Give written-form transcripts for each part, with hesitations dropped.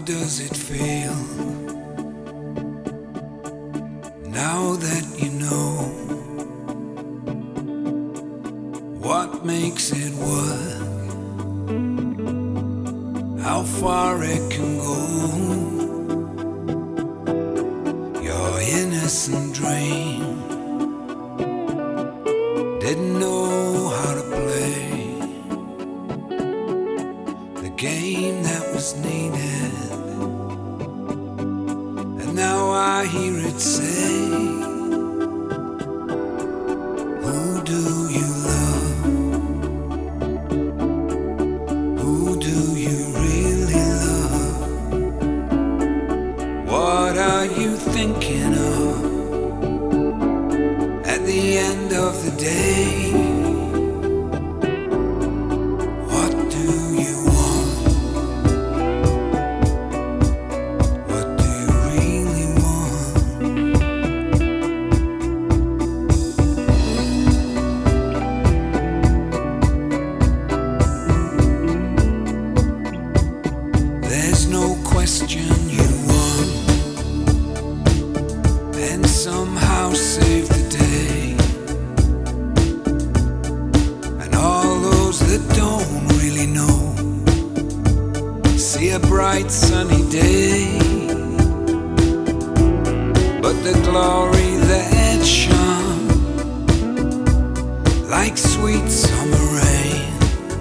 does it feel now that you know what makes it work, how far it can go? Your innocent dream didn't know how to play the game that was needed. And now I hear it say, who do you love? Who do you really love? What are you thinking of at the end of the day? What do you want? What do you really want? There's no question you won and somehow saved the day. And all those that don't really know see a bright sunny day, but the glory that shone like sweet summer rain,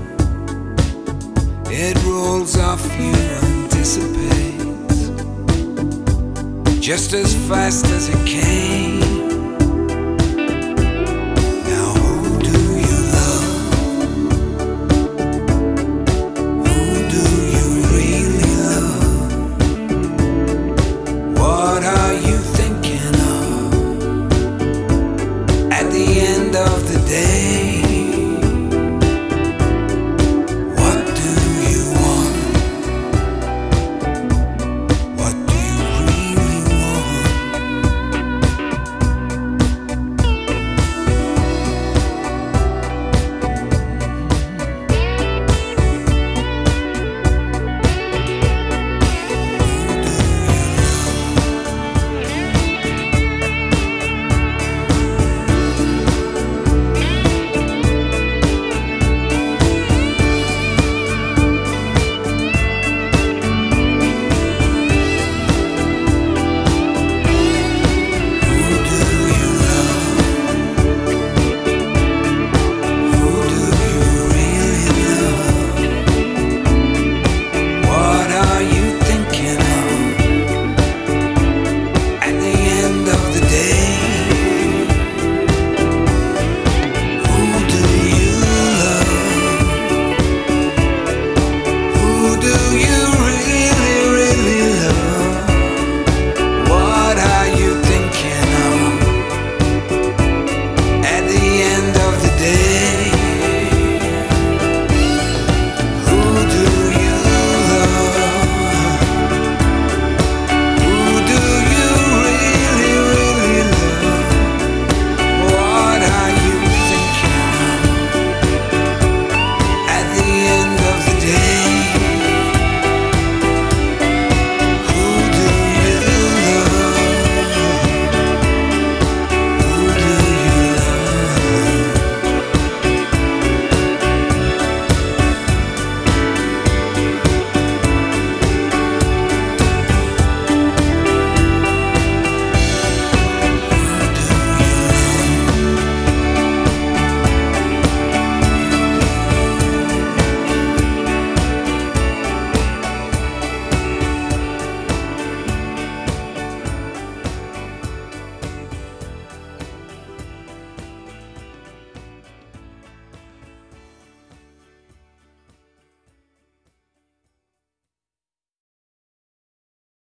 it rolls off you and dissipates just as fast as it came.